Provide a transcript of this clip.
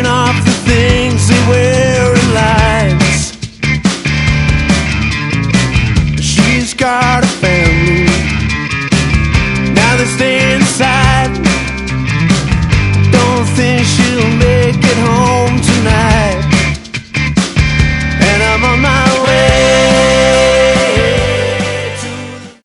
off the things they wear in lives. She's got a family, now they stay inside. Don't think she'll make